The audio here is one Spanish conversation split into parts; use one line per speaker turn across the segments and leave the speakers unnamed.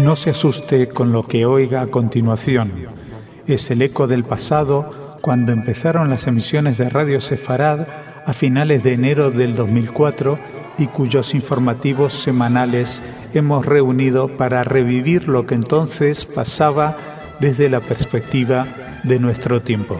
No se asuste con lo que oiga a continuación. Es el eco del pasado cuando empezaron las emisiones de Radio Sefarad a finales de enero del 2004 y cuyos informativos semanales hemos reunido para revivir lo que entonces pasaba desde la perspectiva de nuestro tiempo.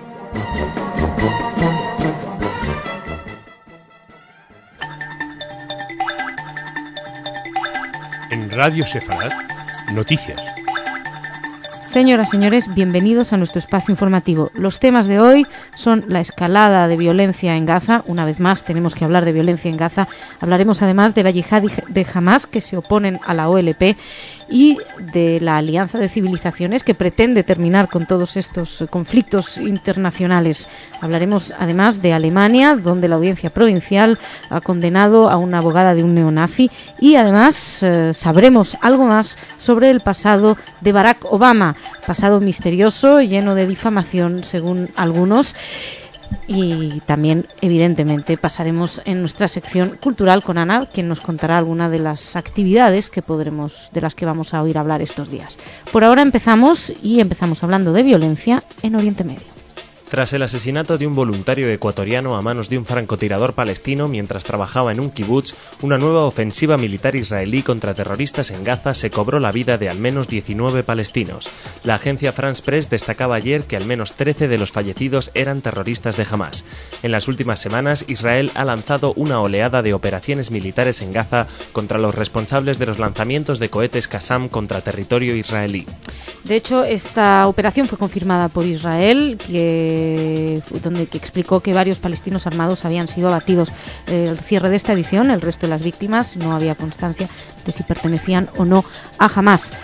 En Radio Sefarad, noticias.
Señoras, señores, bienvenidos a nuestro espacio informativo. Los temas de hoy son la escalada de violencia en Gaza. Una vez más tenemos que hablar de violencia en Gaza. Hablaremos además de la yihad de Hamas, que se oponen a la OLP, y de la Alianza de Civilizaciones, que pretende terminar con todos estos conflictos internacionales. Hablaremos además de Alemania, donde la audiencia provincial ha condenado a una abogada de un neonazi, y además sabremos algo más sobre el pasado de Barack Obama, pasado misterioso, lleno de difamación según algunos. Y también, evidentemente, pasaremos en nuestra sección cultural con Ana, quien nos contará alguna de las actividades de las que vamos a oír hablar estos días. Por ahora empezamos hablando de violencia en Oriente Medio.
Tras el asesinato de un voluntario ecuatoriano a manos de un francotirador palestino mientras trabajaba en un kibutz, una nueva ofensiva militar israelí contra terroristas en Gaza se cobró la vida de al menos 19 palestinos. La agencia France Press destacaba ayer que al menos 13 de los fallecidos eran terroristas de Hamas. En las últimas semanas, Israel ha lanzado una oleada de operaciones militares en Gaza contra los responsables de los lanzamientos de cohetes Qassam contra territorio israelí.
De hecho, esta operación fue confirmada por Israel, donde explicó que varios palestinos armados habían sido abatidos. El cierre de esta edición, el resto de las víctimas, no había constancia de si pertenecían o no a Hamas.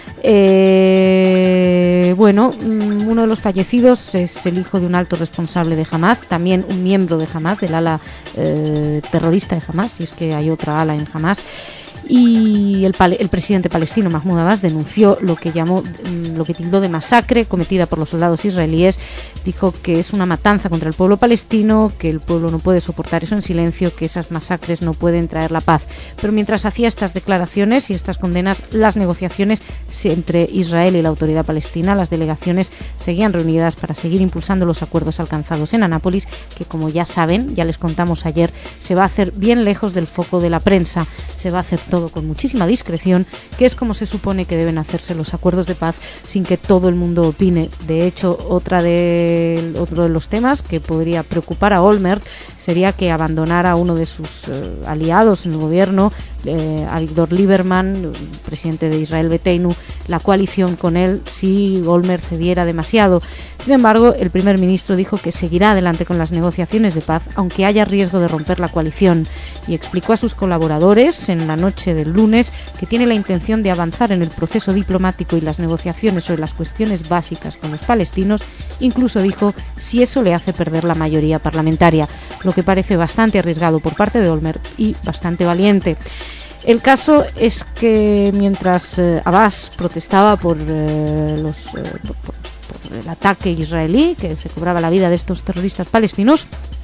Uno de los fallecidos es el hijo de un alto responsable de Hamas, también un miembro de Hamas, del ala terrorista de Hamas, si es que hay otra ala en Hamas. Y el presidente palestino Mahmoud Abbas denunció lo que tildó de masacre cometida por los soldados israelíes. Dijo que es una matanza contra el pueblo palestino, que el pueblo no puede soportar eso en silencio, que esas masacres no pueden traer la paz. Pero mientras hacía estas declaraciones y estas condenas, las negociaciones entre Israel y la autoridad palestina, las delegaciones seguían reunidas para seguir impulsando los acuerdos alcanzados en Anápolis, que, como ya saben, ya les contamos ayer, se va a hacer bien lejos del foco de la prensa. Se va a hacer todo con muchísima discreción, que es como se supone que deben hacerse los acuerdos de paz, sin que todo el mundo opine. De hecho, otro de los temas que podría preocupar a Olmert sería que abandonara a uno de sus aliados en el gobierno, a Víctor Lieberman, presidente de Israel Beiteinu, la coalición con él si Olmert cediera demasiado. Sin embargo, el primer ministro dijo que seguirá adelante con las negociaciones de paz, aunque haya riesgo de romper la coalición, y explicó a sus colaboradores en la noche del lunes que tiene la intención de avanzar en el proceso diplomático y las negociaciones sobre las cuestiones básicas con los palestinos, incluso dijo si eso le hace perder la mayoría parlamentaria, lo que parece bastante arriesgado por parte de Olmert y bastante valiente. El caso es que mientras Abbas protestaba por el ataque israelí, que se cobraba la vida de estos terroristas palestinos,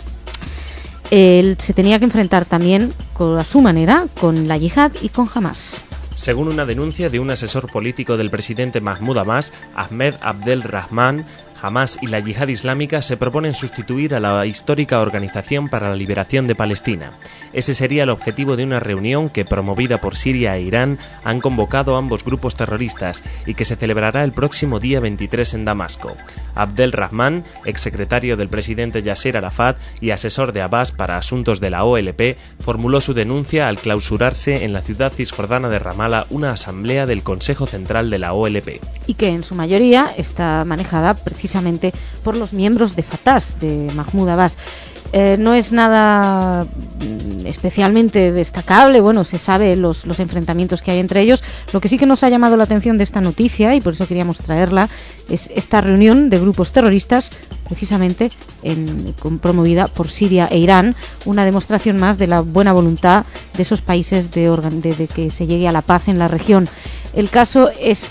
él se tenía que enfrentar también, a su manera, con la yihad y con Hamas.
Según una denuncia de un asesor político del presidente Mahmoud Abbas, Ahmed Abdel Rahman, Hamas y la Yihad Islámica se proponen sustituir a la histórica Organización para la Liberación de Palestina. Ese sería el objetivo de una reunión que, promovida por Siria e Irán, han convocado ambos grupos terroristas y que se celebrará el próximo día 23 en Damasco. Abdel Rahman, exsecretario del presidente Yasser Arafat y asesor de Abbas para asuntos de la OLP, formuló su denuncia al clausurarse en la ciudad cisjordana de Ramallah una asamblea del Consejo Central de la OLP.
Y que en su mayoría está manejada precisamente por los miembros de Fatah, de Mahmoud Abbas. No es nada especialmente destacable, se sabe los enfrentamientos que hay entre ellos. Lo que sí que nos ha llamado la atención de esta noticia, y por eso queríamos traerla, es esta reunión de grupos terroristas, precisamente promovida por Siria e Irán, una demostración más de la buena voluntad de esos países de que se llegue a la paz en la región. El caso es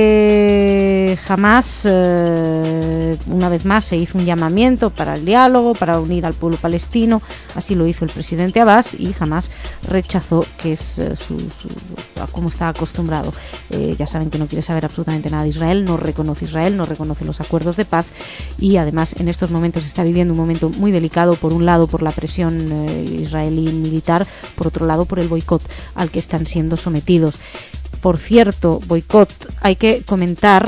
que Hamás, una vez más, se hizo un llamamiento para el diálogo, para unir al pueblo palestino. Así lo hizo el presidente Abbas, y Hamás rechazó, que es como está acostumbrado. Ya saben que no quiere saber absolutamente nada de Israel, no reconoce Israel, no reconoce los acuerdos de paz, y además en estos momentos está viviendo un momento muy delicado, por un lado por la presión israelí militar, por otro lado por el boicot al que están siendo sometidos. Por cierto, boicot, hay que comentar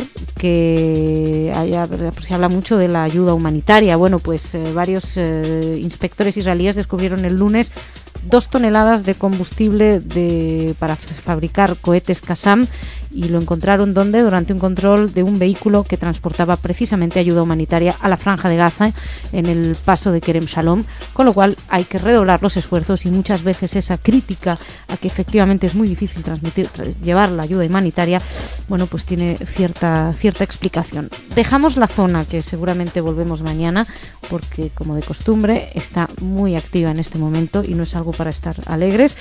que se habla mucho de la ayuda humanitaria. Bueno, pues varios inspectores israelíes descubrieron el lunes 2 toneladas de combustible para fabricar cohetes Qassam, y lo encontraron durante un control de un vehículo que transportaba precisamente ayuda humanitaria a la Franja de Gaza en el paso de Kerem Shalom, con lo cual hay que redoblar los esfuerzos, y muchas veces esa crítica a que efectivamente es muy difícil llevar la ayuda humanitaria, bueno, pues tiene cierta explicación. Dejamos la zona, que seguramente volvemos mañana, porque como de costumbre está muy activa en este momento y no es algo para estar alegres.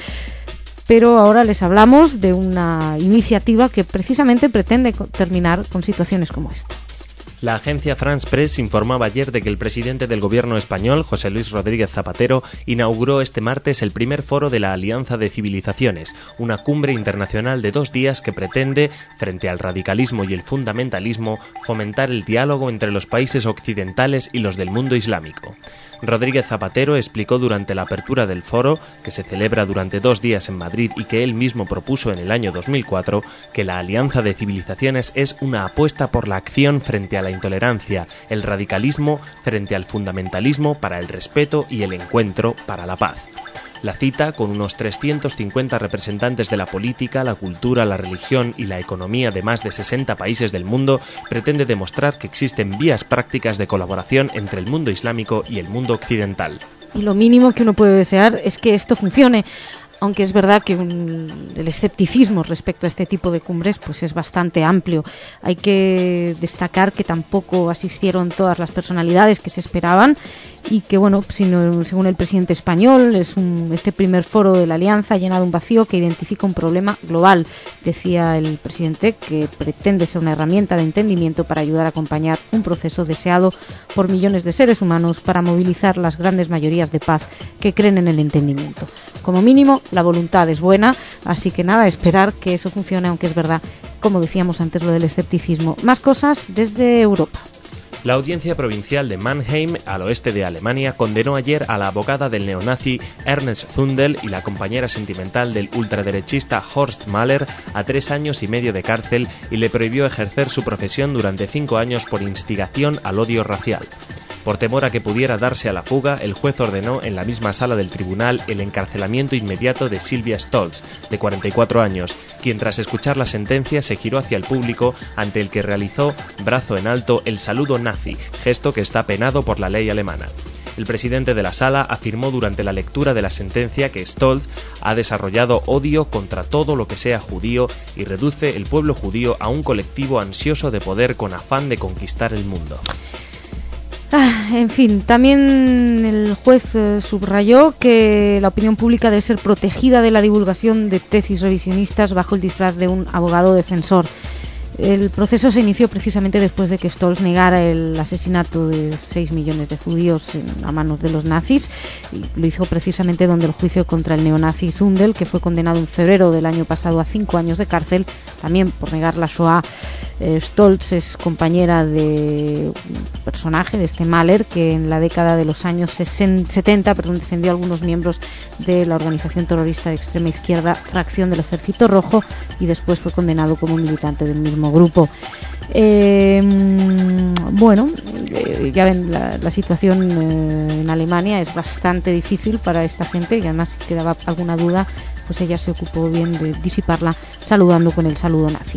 Pero ahora les hablamos de una iniciativa que precisamente pretende terminar con situaciones como esta.
La agencia France Press informaba ayer de que el presidente del gobierno español, José Luis Rodríguez Zapatero, inauguró este martes el primer foro de la Alianza de Civilizaciones, una cumbre internacional de 2 días que pretende, frente al radicalismo y el fundamentalismo, fomentar el diálogo entre los países occidentales y los del mundo islámico. Rodríguez Zapatero explicó durante la apertura del foro, que se celebra durante 2 días en Madrid y que él mismo propuso en el año 2004, que la Alianza de Civilizaciones es una apuesta por la acción frente a la intolerancia, el radicalismo frente al fundamentalismo, para el respeto y el encuentro para la paz. La cita, con unos 350 representantes de la política, la cultura, la religión y la economía de más de 60 países del mundo, pretende demostrar que existen vías prácticas de colaboración entre el mundo islámico y el mundo occidental.
Y lo mínimo que uno puede desear es que esto funcione, aunque es verdad que el escepticismo respecto a este tipo de cumbres pues es bastante amplio. Hay que destacar que tampoco asistieron todas las personalidades que se esperaban, y que, bueno, según el presidente español, este primer foro de la Alianza ha llenado un vacío que identifica un problema global. Decía el presidente que pretende ser una herramienta de entendimiento para ayudar a acompañar un proceso deseado por millones de seres humanos para movilizar las grandes mayorías de paz que creen en el entendimiento. Como mínimo, la voluntad es buena, así que nada, esperar que eso funcione, aunque es verdad, como decíamos antes, lo del escepticismo. Más cosas desde Europa.
La Audiencia Provincial de Mannheim, al oeste de Alemania, condenó ayer a la abogada del neonazi Ernst Zundel y la compañera sentimental del ultraderechista Horst Mahler a 3 años y medio de cárcel, y le prohibió ejercer su profesión durante 5 años por instigación al odio racial. Por temor a que pudiera darse a la fuga, el juez ordenó en la misma sala del tribunal el encarcelamiento inmediato de Silvia Stolz, de 44 años, quien tras escuchar la sentencia se giró hacia el público, ante el que realizó, brazo en alto, el saludo nazi, gesto que está penado por la ley alemana. El presidente de la sala afirmó durante la lectura de la sentencia que Stolz ha desarrollado odio contra todo lo que sea judío y reduce el pueblo judío a un colectivo ansioso de poder con afán de conquistar el mundo.
En fin, también el juez subrayó que la opinión pública debe ser protegida de la divulgación de tesis revisionistas bajo el disfraz de un abogado defensor. El proceso se inició precisamente después de que Stolz negara el asesinato de 6 millones de judíos a manos de los nazis, y lo hizo precisamente donde el juicio contra el neonazi Zundel, que fue condenado en febrero del año pasado a 5 años de cárcel, también por negar la Shoah. Stolz es compañera de un personaje, de este Mahler, que en la década de los años 70 defendió a algunos miembros de la organización terrorista de extrema izquierda, Fracción del Ejército Rojo, y después fue condenado como militante del mismo grupo. Bueno, ya ven, la situación en Alemania es bastante difícil para esta gente, y además si quedaba alguna duda, pues ella se ocupó bien de disiparla saludando con el saludo nazi.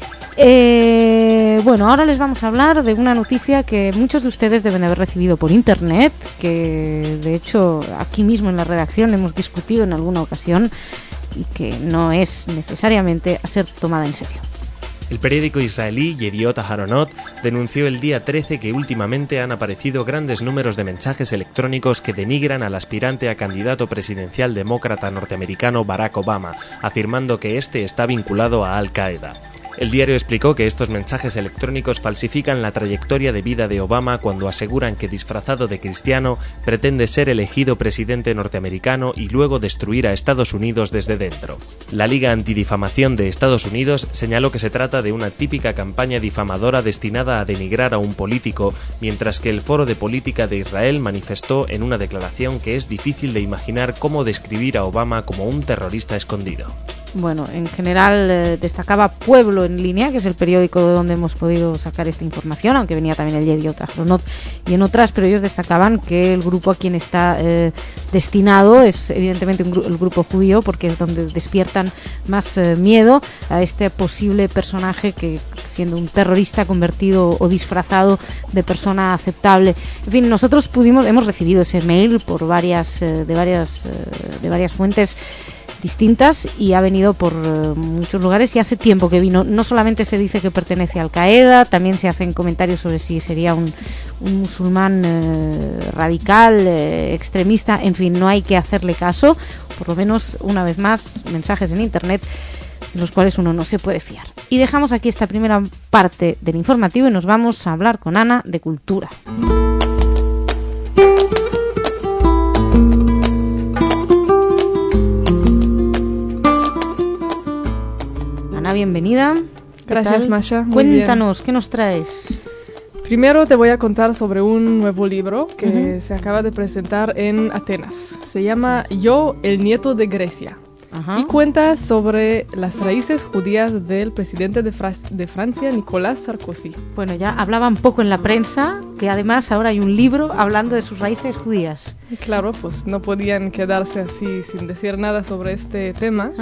Bueno, ahora les vamos a hablar de una noticia que muchos de ustedes deben haber recibido por internet, que de hecho aquí mismo en la redacción hemos discutido en alguna ocasión, y que no es necesariamente a ser tomada en serio.
El periódico israelí Yediot Aharonot denunció el día 13 que últimamente han aparecido grandes números de mensajes electrónicos que denigran al aspirante a candidato presidencial demócrata norteamericano Barack Obama, afirmando que este está vinculado a Al-Qaeda. El diario explicó que estos mensajes electrónicos falsifican la trayectoria de vida de Obama cuando aseguran que, disfrazado de cristiano, pretende ser elegido presidente norteamericano y luego destruir a Estados Unidos desde dentro. La Liga Antidifamación de Estados Unidos señaló que se trata de una típica campaña difamadora destinada a denigrar a un político, mientras que el Foro de Política de Israel manifestó en una declaración que es difícil de imaginar cómo describir a Obama como un terrorista escondido.
Bueno, en general destacaba Pueblo en Línea, que es el periódico de donde hemos podido sacar esta información, aunque venía también el Yediot Aharonot y en otras, pero ellos destacaban que el grupo a quien está destinado es evidentemente el grupo judío, porque es donde despiertan más miedo a este posible personaje que, siendo un terrorista convertido o disfrazado de persona aceptable. En fin, nosotros hemos recibido ese mail por varias fuentes distintas y ha venido por muchos lugares y hace tiempo que vino. No solamente se dice que pertenece a Al-Qaeda, también se hacen comentarios sobre si sería un musulmán radical, extremista. En fin, no hay que hacerle caso. Por lo menos, una vez más, mensajes en internet de los cuales uno no se puede fiar. Y dejamos aquí esta primera parte del informativo y nos vamos a hablar con Ana de cultura. Bienvenida.
Gracias, Masha.
Cuéntanos, ¿qué nos traes?
Primero te voy a contar sobre un nuevo libro que se acaba de presentar en Atenas. Se llama Yo, el nieto de Grecia. Y cuenta sobre las raíces judías del presidente de Francia, Nicolas Sarkozy.
Bueno, ya hablaban poco en la prensa, que además ahora hay un libro hablando de sus raíces judías.
Y claro, pues no podían quedarse así sin decir nada sobre este tema.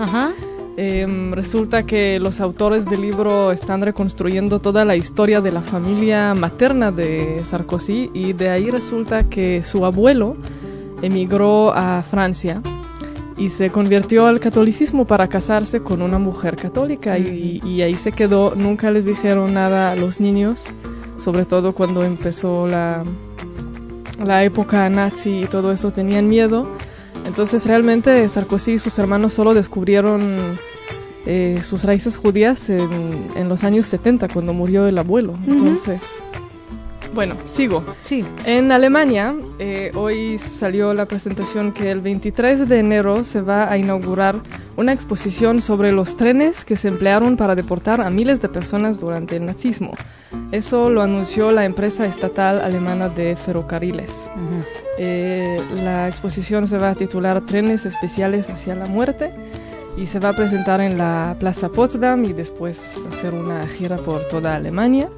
Resulta que los autores del libro están reconstruyendo toda la historia de la familia materna de Sarkozy y de ahí resulta que su abuelo emigró a Francia y se convirtió al catolicismo para casarse con una mujer católica y ahí se quedó. Nunca les dijeron nada a los niños, sobre todo cuando empezó la época nazi y todo eso, tenían miedo. Entonces realmente Sarkozy y sus hermanos solo descubrieron sus raíces judías en los años 70, cuando murió el abuelo. Entonces, bueno, sigo.
Sí.
En Alemania, hoy salió la presentación que el 23 de enero se va a inaugurar una exposición sobre los trenes que se emplearon para deportar a miles de personas durante el nazismo. Eso lo anunció la empresa estatal alemana de ferrocarriles. La exposición se va a titular Trenes especiales hacia la muerte y se va a presentar en la Plaza Potsdam y después hacer una gira por toda Alemania.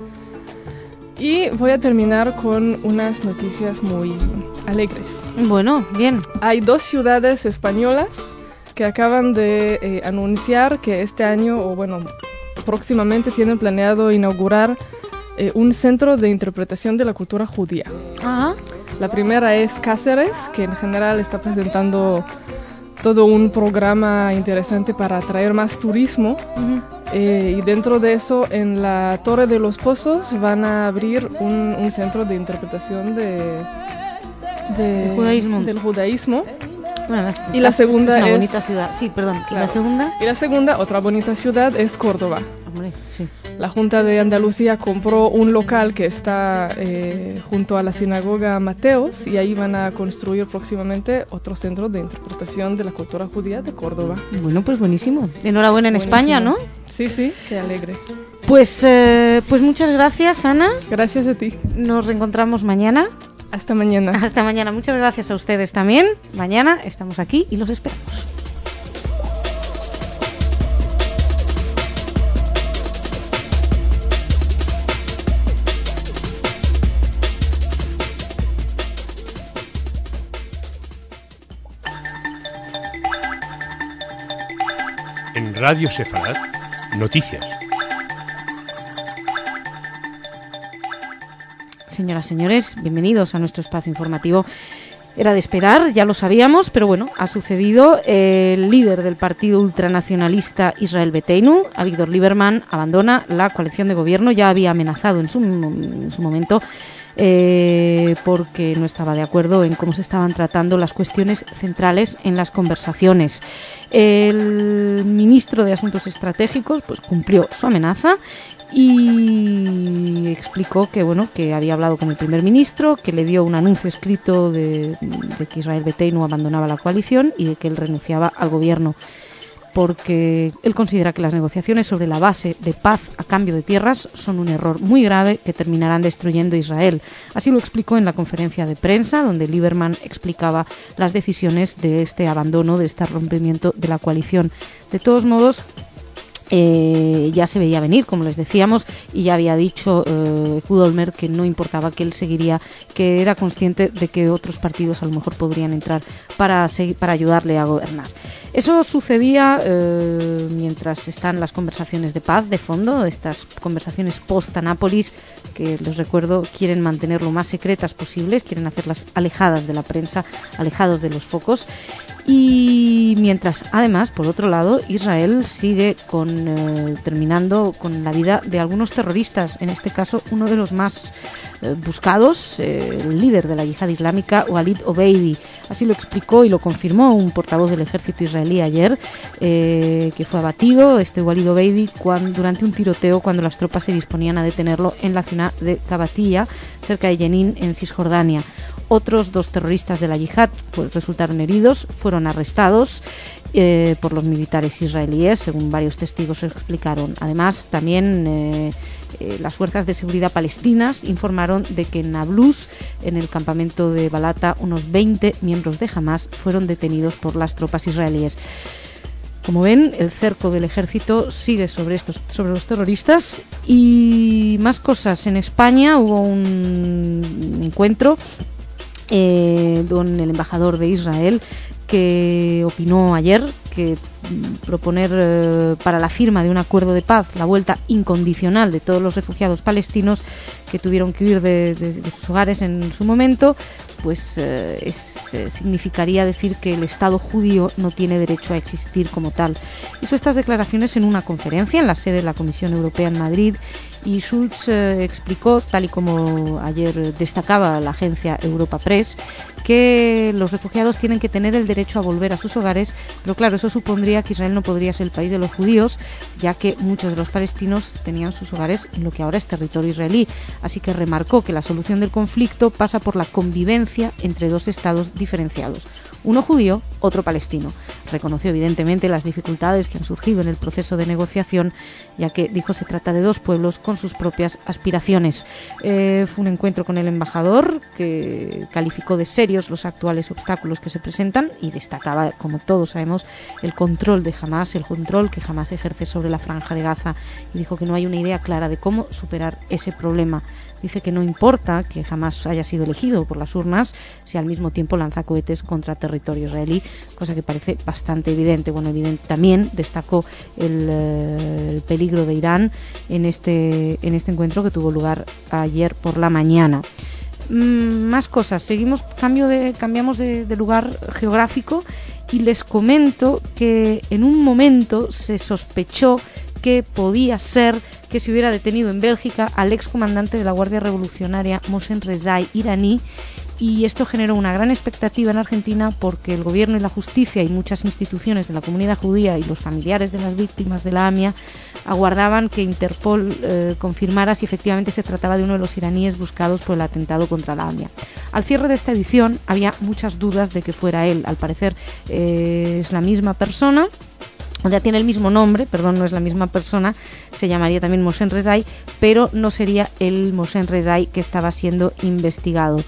Y voy a terminar con unas noticias muy alegres.
Bueno, bien.
Hay 2 ciudades españolas que acaban de anunciar que este año, o bueno, próximamente tienen planeado inaugurar un centro de interpretación de la cultura judía. La primera es Cáceres, que en general está presentando todo un programa interesante para atraer más turismo. Y dentro de eso, en la Torre de los Pozos van a abrir un centro de interpretación del judaísmo.
Bueno,
y la segunda es una
bonita ciudad. Sí, perdón.
Claro.
¿Y la segunda?
Otra bonita ciudad es Córdoba.
Hombre, sí.
La Junta de Andalucía compró un local que está junto a la sinagoga Mateos y ahí van a construir próximamente otro centro de interpretación de la cultura judía de Córdoba.
Bueno, pues buenísimo. Enhorabuena en España, ¿no?
Sí, qué alegre.
Pues muchas gracias, Ana.
Gracias a ti.
Nos reencontramos mañana.
Hasta mañana.
Hasta mañana. Muchas gracias a ustedes también. Mañana estamos aquí y los esperamos.
En Radio Sefarad, noticias.
Señoras, señores, bienvenidos a nuestro espacio informativo Era de esperar, ya lo sabíamos, pero bueno, ha sucedido. El líder del partido ultranacionalista Israel Beiteinu, Avigdor Lieberman, abandona la coalición de gobierno. Ya había amenazado en su momento porque no estaba de acuerdo en cómo se estaban tratando las cuestiones centrales en las conversaciones. El ministro de Asuntos Estratégicos pues cumplió su amenaza y explicó que había hablado con el primer ministro, que le dio un anuncio escrito de que Israel Beiteinu abandonaba la coalición y de que él renunciaba al gobierno, porque él considera que las negociaciones sobre la base de paz a cambio de tierras son un error muy grave que terminarán destruyendo Israel. Así lo explicó en la conferencia de prensa, donde Lieberman explicaba las decisiones de este abandono, de este rompimiento de la coalición. De todos modos, ya se veía venir, como les decíamos, y ya había dicho Ehud Olmert que no importaba, que él seguiría, que era consciente de que otros partidos a lo mejor podrían entrar para ayudarle a gobernar. Eso sucedía mientras están las conversaciones de paz de fondo, estas conversaciones post-Anápolis, que les recuerdo quieren mantener lo más secretas posibles, quieren hacerlas alejadas de la prensa, alejados de los focos. Y mientras, además, por otro lado, Israel sigue terminando con la vida de algunos terroristas, en este caso uno de los más buscados, el líder de la yihad islámica, Walid Obeidi. Así lo explicó y lo confirmó un portavoz del ejército israelí ayer, que fue abatido, Walid Obeidi, durante un tiroteo cuando las tropas se disponían a detenerlo en la ciudad de Kabatilla, cerca de Jenin, en Cisjordania. Otros 2 terroristas de la yihad resultaron heridos, fueron arrestados por los militares israelíes, según varios testigos explicaron. Además, también las fuerzas de seguridad palestinas informaron de que en Nablus, en el campamento de Balata, unos 20 miembros de Hamas fueron detenidos por las tropas israelíes. Como ven, el cerco del ejército sigue sobre los terroristas. Y más cosas. En España hubo un encuentro con el embajador de Israel, que opinó ayer que proponer para la firma de un acuerdo de paz la vuelta incondicional de todos los refugiados palestinos que tuvieron que huir de sus hogares en su momento, pues significaría decir que el Estado judío no tiene derecho a existir como tal. Hizo estas declaraciones en una conferencia en la sede de la Comisión Europea en Madrid, y Schulz explicó, tal y como ayer destacaba la agencia Europa Press, que los refugiados tienen que tener el derecho a volver a sus hogares, pero claro, eso supondría que Israel no podría ser el país de los judíos, ya que muchos de los palestinos tenían sus hogares en lo que ahora es territorio israelí. Así que remarcó que la solución del conflicto pasa por la convivencia entre 2 estados diferenciados, uno judío, otro palestino. Reconoció evidentemente las dificultades que han surgido en el proceso de negociación, ya que, dijo, se trata de 2 pueblos con sus propias aspiraciones. Fue un encuentro con el embajador, que calificó de serios los actuales obstáculos que se presentan y destacaba, como todos sabemos, el control de Hamas, el control que Hamas ejerce sobre la Franja de Gaza, y dijo que no hay una idea clara de cómo superar ese problema. Dice que no importa que Hamas haya sido elegido por las urnas si al mismo tiempo lanza cohetes contra territorio israelí, cosa que parece bastante evidente. También destacó el peligro de Irán en este encuentro que tuvo lugar ayer por la mañana. Más cosas. Cambiamos de lugar geográfico, y les comento que en un momento se sospechó que podía ser que se hubiera detenido en Bélgica al excomandante de la Guardia Revolucionaria Mohsen Rezai, iraní, y esto generó una gran expectativa en Argentina, porque el gobierno y la justicia y muchas instituciones de la comunidad judía y los familiares de las víctimas de la AMIA aguardaban que Interpol confirmara si efectivamente se trataba de uno de los iraníes buscados por el atentado contra la AMIA. Al cierre de esta edición había muchas dudas de que fuera él. Al parecer es la misma persona, o sea, tiene el mismo nombre, no es la misma persona, se llamaría también Mohsen Rezai, pero no sería el Mohsen Rezai que estaba siendo investigado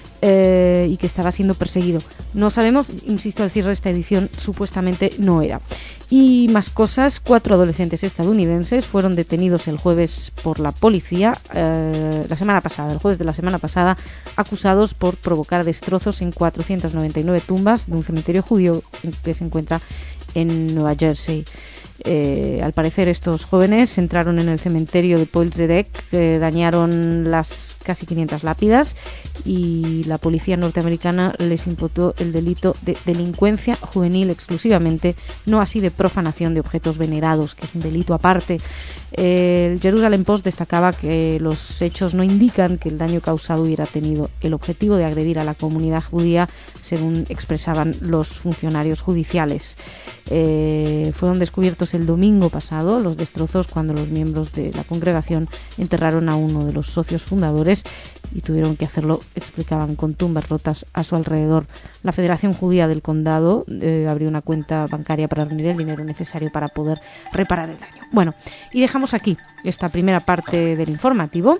y que estaba siendo perseguido. No sabemos, insisto, al cierre de esta edición supuestamente no era. Y más cosas. 4 adolescentes estadounidenses fueron detenidos el jueves por la policía, el jueves de la semana pasada, acusados por provocar destrozos en 499 tumbas de un cementerio judío que se encuentra en Nueva Jersey. Al parecer estos jóvenes entraron en el cementerio de Poelzedek, dañaron las casi 500 lápidas, y la policía norteamericana les imputó el delito de delincuencia juvenil exclusivamente, no así de profanación de objetos venerados, que es un delito aparte. El Jerusalem Post destacaba que los hechos no indican que el daño causado hubiera tenido el objetivo de agredir a la comunidad judía, según expresaban los funcionarios judiciales. Fueron descubiertos el domingo pasado los destrozos cuando los miembros de la congregación enterraron a uno de los socios fundadores y tuvieron que hacerlo, explicaban, con tumbas rotas a su alrededor. La Federación Judía del Condado abrió una cuenta bancaria para reunir el dinero necesario para poder reparar el daño. Bueno, y dejamos aquí esta primera parte del informativo,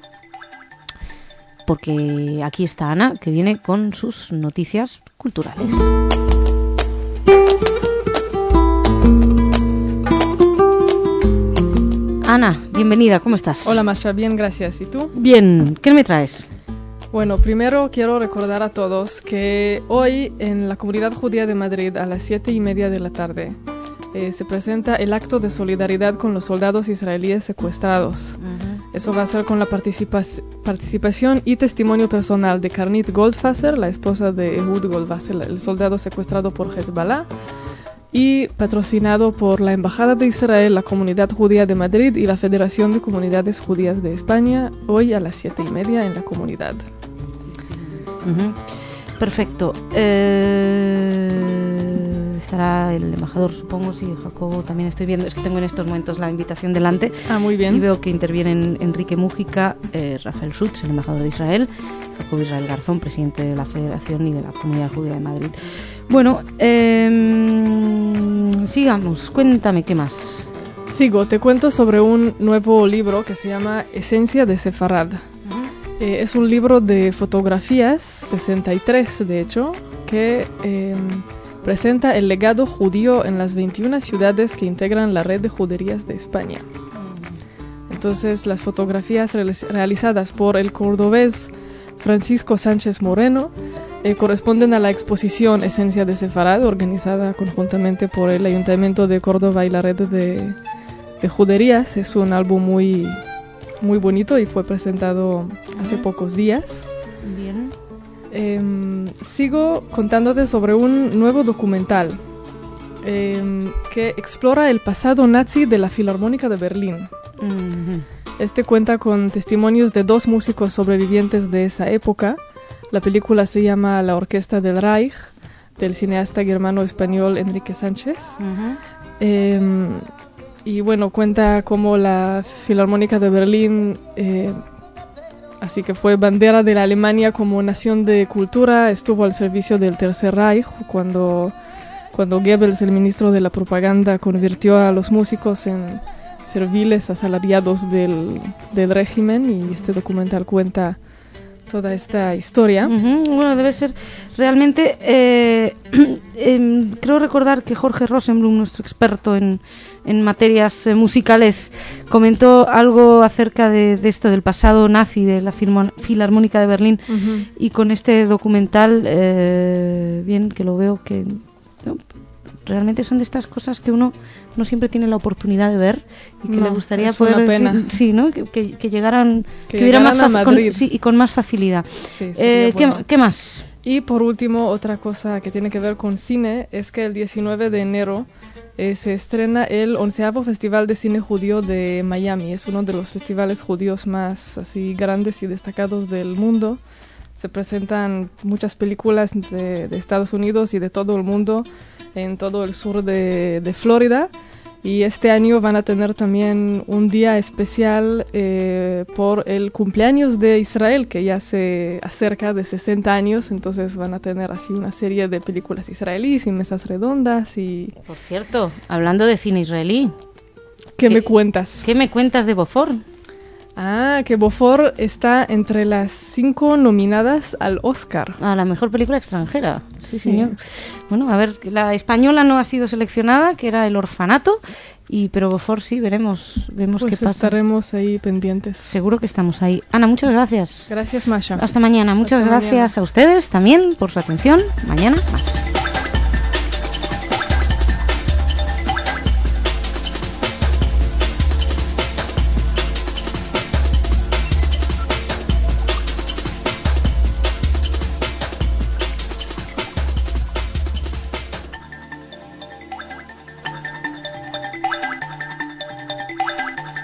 porque aquí está Ana, que viene con sus noticias culturales. Ana, bienvenida, ¿cómo estás?
Hola Masha, bien, gracias. ¿Y tú?
Bien, ¿qué me traes?
Bueno, primero quiero recordar a todos que hoy en la Comunidad Judía de Madrid a las 7:30 de la tarde se presenta el acto de solidaridad con los soldados israelíes secuestrados. Eso va a ser con la participación y testimonio personal de Karnit Goldwasser, la esposa de Ehud Goldwasser, el soldado secuestrado por Hezbollah, y patrocinado por la Embajada de Israel, la Comunidad Judía de Madrid y la Federación de Comunidades Judías de España, hoy a las 7:30 en la comunidad.
Perfecto. Estará el embajador, supongo, sí, Jacobo, también estoy viendo, es que tengo en estos momentos la invitación delante.
Muy bien.
Y veo que intervienen Enrique Mújica, Rafael Schutz, el embajador de Israel, Jacobo Israel Garzón, presidente de la Federación y de la Comunidad Judía de Madrid. Bueno, sigamos, cuéntame, ¿qué más?
Sigo, te cuento sobre un nuevo libro que se llama Esencia de Sefarad. Es un libro de fotografías, 63 de hecho, que presenta el legado judío en las 21 ciudades que integran la red de juderías de España. Entonces, las fotografías realizadas por el cordobés Francisco Sánchez Moreno corresponden a la exposición Esencia de Sefarad, organizada conjuntamente por el Ayuntamiento de Córdoba y la red de juderías. Es un álbum muy bonito y fue presentado hace pocos días.
Bien.
Sigo contándote sobre un nuevo documental que explora el pasado nazi de la Filarmónica de Berlín. Este cuenta con testimonios de 2 músicos sobrevivientes de esa época. La película se llama La Orquesta del Reich, del cineasta germano-español Enrique Sánchez. Y bueno, cuenta cómo la Filarmónica de Berlín, así que fue bandera de la Alemania como nación de cultura, estuvo al servicio del Tercer Reich cuando Goebbels, el ministro de la propaganda, convirtió a los músicos en serviles asalariados del régimen, y este documental cuenta toda esta historia.
Bueno, debe ser realmente... creo recordar que Jorge Rosenblum, nuestro experto en materias musicales, comentó algo acerca de esto, del pasado nazi de la Filarmónica de Berlín, y con este documental, bien que lo veo, que no, realmente son de estas cosas que uno no siempre tiene la oportunidad de ver y que le gustaría poder...
Una pena.
Sí, ¿no? Que llegaran...
Que hubiera más
fácil, y con más facilidad.
Sí, bueno.
¿Qué más?
Y por último, otra cosa que tiene que ver con cine es que el 19 de enero se estrena el 11º Festival de Cine Judío de Miami. Es uno de los festivales judíos más así grandes y destacados del mundo. Se presentan muchas películas de Estados Unidos y de todo el mundo, en todo el sur de Florida. Y este año van a tener también un día especial por el cumpleaños de Israel, que ya se acerca de 60 años. Entonces van a tener así una serie de películas israelíes y mesas redondas. Y...
Por cierto, hablando de cine israelí...
¿Qué me cuentas?
¿Qué me cuentas de Beaufort?
Que Beaufort está entre las 5 nominadas al Oscar.
A la mejor película extranjera. Sí, señor. Bueno, a ver, la española no ha sido seleccionada, que era El Orfanato, pero Beaufort sí, vemos pues qué pasa.
Estaremos ahí pendientes.
Seguro que estamos ahí. Ana, muchas gracias.
Gracias, Masha.
Hasta mañana. Muchas gracias a ustedes también por su atención. Mañana más.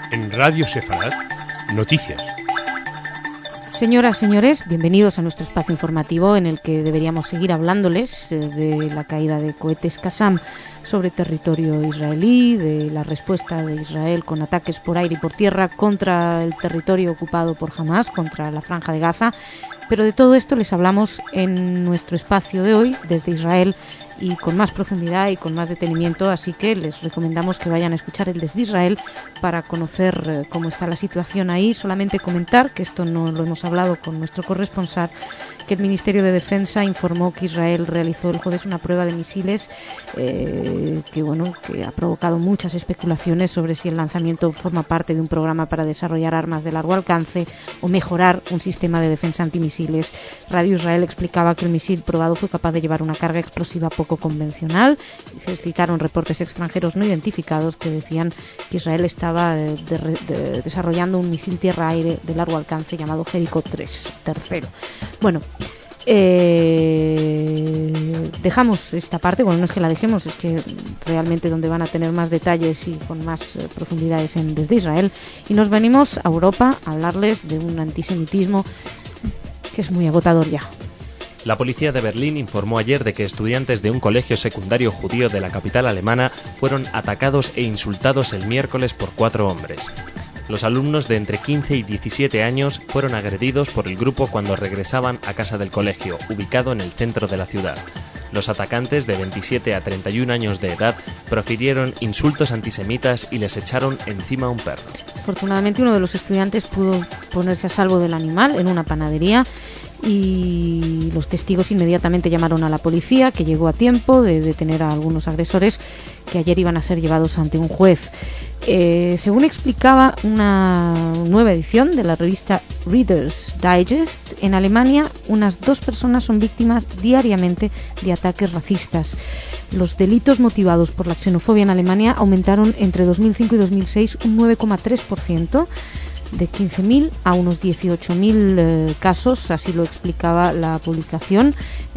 En Radio Sefarad, noticias.
Señoras, señores, bienvenidos a nuestro espacio informativo en el que deberíamos seguir hablándoles de la caída de cohetes Qassam sobre territorio israelí, de la respuesta de Israel con ataques por aire y por tierra contra el territorio ocupado por Hamas, contra la Franja de Gaza. Pero de todo esto les hablamos en nuestro espacio de hoy, desde Israel, y con más profundidad y con más detenimiento, así que les recomendamos que vayan a escuchar el Desde Israel para conocer cómo está la situación ahí. Solamente comentar, que esto no lo hemos hablado con nuestro corresponsal, que el Ministerio de Defensa informó que Israel realizó el jueves una prueba de misiles que ha provocado muchas especulaciones sobre si el lanzamiento forma parte de un programa para desarrollar armas de largo alcance o mejorar un sistema de defensa antimisiles. Radio Israel explicaba que el misil probado fue capaz de llevar una carga explosiva poco convencional. Se citaron reportes extranjeros no identificados que decían que Israel estaba desarrollando un misil tierra-aire de largo alcance llamado Jericho 3. Bueno, dejamos esta parte. Bueno, no es que la dejemos, es que realmente donde van a tener más detalles y con más profundidades desde Israel, y nos venimos a Europa a hablarles de un antisemitismo que es muy agotador ya.
La policía de Berlín informó ayer de que estudiantes de un colegio secundario judío de la capital alemana fueron atacados e insultados el miércoles por 4 hombres. Los alumnos de entre 15 y 17 años fueron agredidos por el grupo cuando regresaban a casa del colegio, ubicado en el centro de la ciudad. Los atacantes, de 27 a 31 años de edad, profirieron insultos antisemitas y les echaron encima a un perro.
Afortunadamente, uno de los estudiantes pudo ponerse a salvo del animal en una panadería y los testigos inmediatamente llamaron a la policía, que llegó a tiempo de detener a algunos agresores que ayer iban a ser llevados ante un juez. Según explicaba una nueva edición de la revista Reader's Digest, en Alemania unas 2 personas son víctimas diariamente de ataques racistas. Los delitos motivados por la xenofobia en Alemania aumentaron entre 2005 y 2006 un 9,3%, de 15.000 a unos 18.000 casos, así lo explicaba la publicación,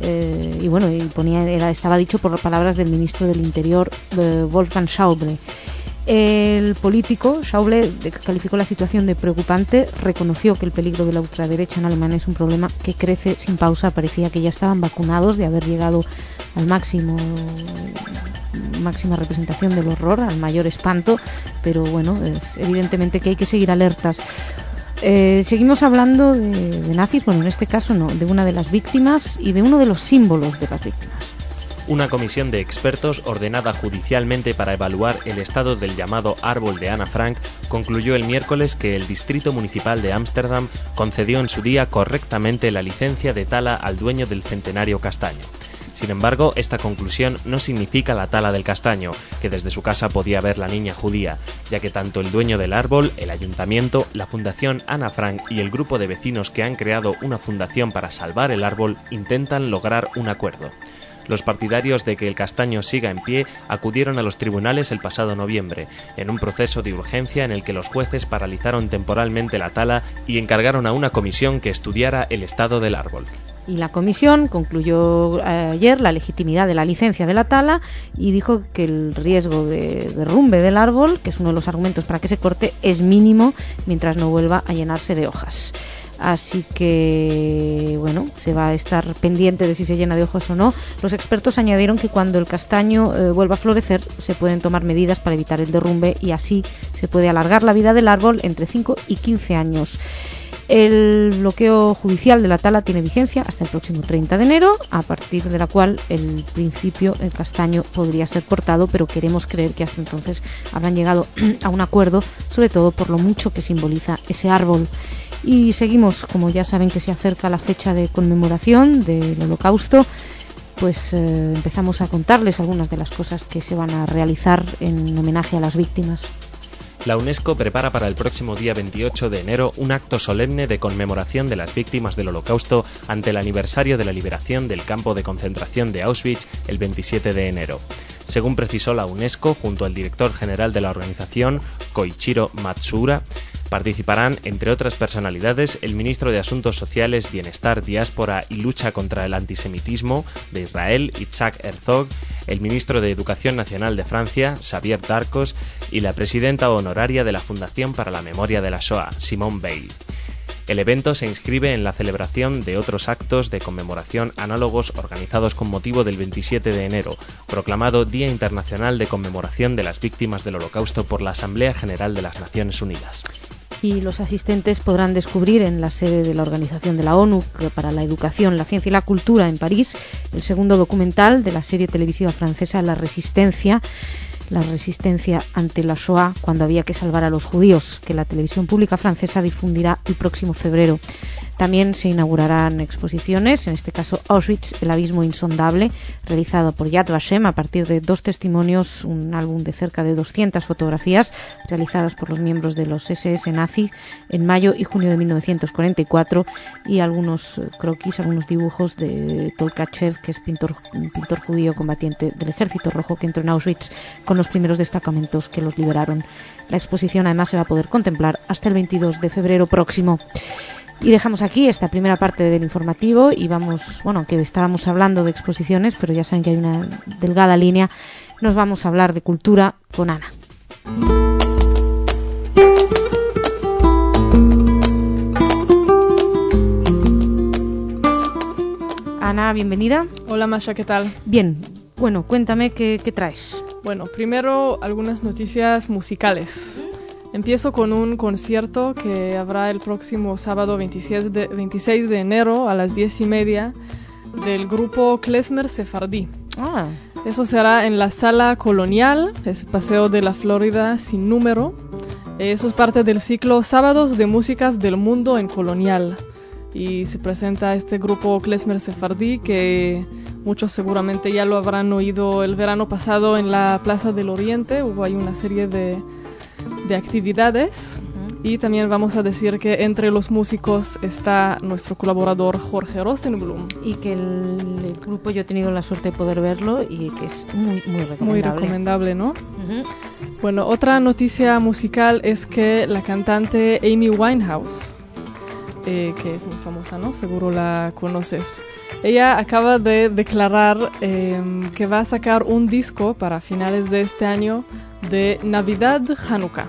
estaba dicho por las palabras del ministro del Interior, Wolfgang Schäuble. El político Schäuble calificó la situación de preocupante, reconoció que el peligro de la ultraderecha en Alemania es un problema que crece sin pausa. Parecía que ya estaban vacunados de haber llegado al máxima representación del horror, al mayor espanto, pero bueno, es evidentemente que hay que seguir alertas. Seguimos hablando de nazis, bueno, en este caso no, de una de las víctimas y de uno de los símbolos de las víctimas.
Una comisión de expertos ordenada judicialmente para evaluar el estado del llamado árbol de Ana Frank concluyó el miércoles que el Distrito Municipal de Ámsterdam concedió en su día correctamente la licencia de tala al dueño del centenario castaño. Sin embargo, esta conclusión no significa la tala del castaño, que desde su casa podía ver la niña judía, ya que tanto el dueño del árbol, el ayuntamiento, la Fundación Ana Frank y el grupo de vecinos que han creado una fundación para salvar el árbol intentan lograr un acuerdo. Los partidarios de que el castaño siga en pie acudieron a los tribunales el pasado noviembre, en un proceso de urgencia en el que los jueces paralizaron temporalmente la tala y encargaron a una comisión que estudiara el estado del árbol.
Y la comisión concluyó ayer la legitimidad de la licencia de la tala y dijo que el riesgo de derrumbe del árbol, que es uno de los argumentos para que se corte, es mínimo mientras no vuelva a llenarse de hojas. Así que, bueno, se va a estar pendiente de si se llena de hojas o no. Los expertos añadieron que cuando el castaño vuelva a florecer se pueden tomar medidas para evitar el derrumbe y así se puede alargar la vida del árbol entre 5 y 15 años. El bloqueo judicial de la tala tiene vigencia hasta el próximo 30 de enero, a partir de la cual el castaño podría ser cortado, pero queremos creer que hasta entonces habrán llegado a un acuerdo, sobre todo por lo mucho que simboliza ese árbol. Y seguimos, como ya saben que se acerca la fecha de conmemoración del Holocausto, pues empezamos a contarles algunas de las cosas que se van a realizar en homenaje a las víctimas.
La UNESCO prepara para el próximo día 28 de enero un acto solemne de conmemoración de las víctimas del Holocausto ante el aniversario de la liberación del campo de concentración de Auschwitz el 27 de enero. Según precisó la UNESCO, junto al director general de la organización, Koichiro Matsuura, Participarán, entre otras personalidades, el ministro de Asuntos Sociales, Bienestar, Diáspora y Lucha contra el Antisemitismo de Israel, Itzhak Herzog, el ministro de Educación Nacional de Francia, Xavier Darcos, y la presidenta honoraria de la Fundación para la Memoria de la Shoah, Simone Veil. El evento se inscribe en la celebración de otros actos de conmemoración análogos organizados con motivo del 27 de enero, proclamado Día Internacional de Conmemoración de las Víctimas del Holocausto por la Asamblea General de las Naciones Unidas.
Y los asistentes podrán descubrir en la sede de la Organización de la ONU para la Educación, la Ciencia y la Cultura en París el segundo documental de la serie televisiva francesa La Resistencia ante la Shoah, cuando había que salvar a los judíos, que la televisión pública francesa difundirá el próximo febrero. También se inaugurarán exposiciones, en este caso Auschwitz, el abismo insondable, realizado por Yad Vashem a partir de 2 testimonios, un álbum de cerca de 200 fotografías realizadas por los miembros de los SS nazi en mayo y junio de 1944, y algunos croquis, algunos dibujos de Tolkachev, que es un pintor judío combatiente del Ejército Rojo que entró en Auschwitz con los primeros destacamentos que los liberaron. La exposición además se va a poder contemplar hasta el 22 de febrero próximo. Y dejamos aquí esta primera parte del informativo y vamos, que estábamos hablando de exposiciones, pero ya saben que hay una delgada línea. Nos vamos a hablar de cultura con Ana. Ana, bienvenida.
Hola Masha, ¿qué tal?
Bien, bueno, cuéntame qué traes.
Bueno, primero algunas noticias musicales. Empiezo con un concierto que habrá el próximo sábado 26 de enero a las 10:30 del grupo Klezmer Sefardí. Eso será en la Sala Colonial, es Paseo de la Florida sin número. Eso es parte del ciclo Sábados de Músicas del Mundo en Colonial. Y se presenta este grupo Klezmer Sefardí, que muchos seguramente ya lo habrán oído el verano pasado en la Plaza del Oriente. Hubo ahí una serie de actividades. Y también vamos a decir que entre los músicos está nuestro colaborador Jorge Rosenblum.
Y que el grupo, yo he tenido la suerte de poder verlo y que es muy recomendable.
Muy recomendable, ¿no? Bueno, otra noticia musical es que la cantante Amy Winehouse, que es muy famosa, ¿no? Seguro la conoces. Ella acaba de declarar que va a sacar un disco para finales de este año de Navidad Hanukkah.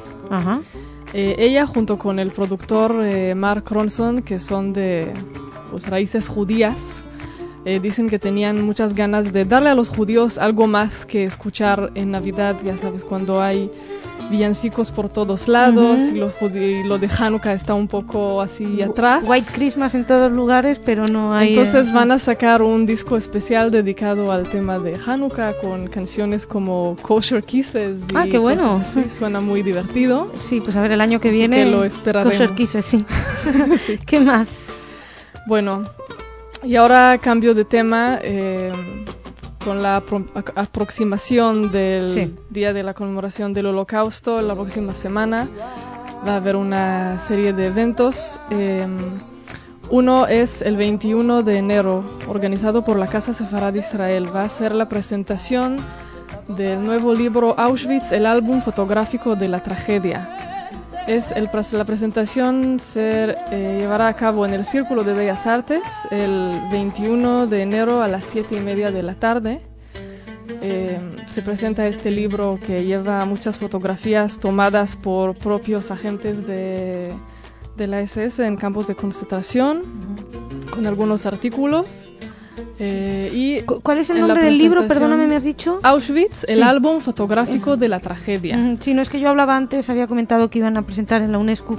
Ella junto con el productor Mark Ronson, que son de raíces judías, dicen que tenían muchas ganas de darle a los judíos algo más que escuchar en Navidad. Ya sabes, cuando hay villancicos por todos lados y lo de Hanukkah está un poco así atrás.
White Christmas en todos lugares, pero no hay...
Entonces van a sacar un disco especial dedicado al tema de Hanukkah con canciones como Kosher Kisses y
qué bueno.
cosas así. Suena muy divertido.
Sí, pues a ver, el año que viene
que lo esperaremos.
Kosher Kisses, sí. Sí. ¿Qué más?
Bueno, y ahora cambio de tema. Con la aproximación del Día de la Conmemoración del Holocausto, la próxima semana va a haber una serie de eventos. Uno es el 21 de enero, organizado por la Casa Sefarad de Israel. Va a ser la presentación del nuevo libro Auschwitz, el álbum fotográfico de la tragedia. La presentación se llevará a cabo en el Círculo de Bellas Artes el 21 de enero a las 7:30 de la tarde. Se presenta este libro que lleva muchas fotografías tomadas por propios agentes de la SS en campos de concentración, con algunos artículos.
¿Cuál es el nombre del libro? Perdóname, ¿me has dicho?
Auschwitz, el álbum fotográfico de la tragedia.
Sí, no es que yo hablaba antes, había comentado que iban a presentar en la UNESCO,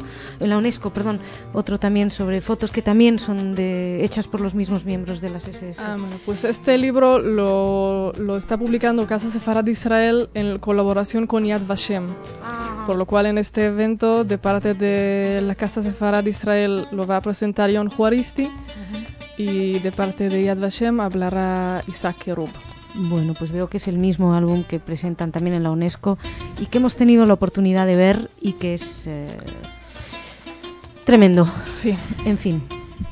otro también sobre fotos que también son hechas por los mismos miembros de las SS.
Bueno, pues este libro lo está publicando Casa Sefarad de Israel en colaboración con Yad Vashem. Por lo cual en este evento, de parte de la Casa Sefarad de Israel, lo va a presentar John Juaristi. Y de parte de Yad Vashem hablará Isaac Kerub.
Bueno, pues veo que es el mismo álbum que presentan también en la UNESCO y que hemos tenido la oportunidad de ver y que es tremendo.
Sí.
En fin.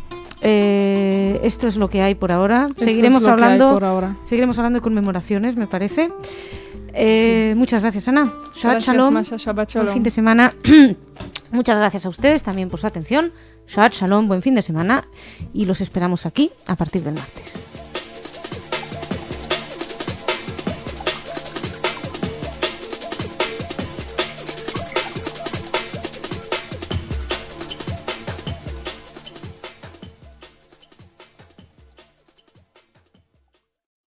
Esto es lo que hay por ahora. Seguiremos hablando de conmemoraciones, me parece. Muchas gracias, Ana.
Gracias, Masha. Shabbat shalom.
Buen fin de semana. Muchas gracias a ustedes también por su atención. Shabbat Shalom, buen fin de semana y los esperamos aquí a partir del martes.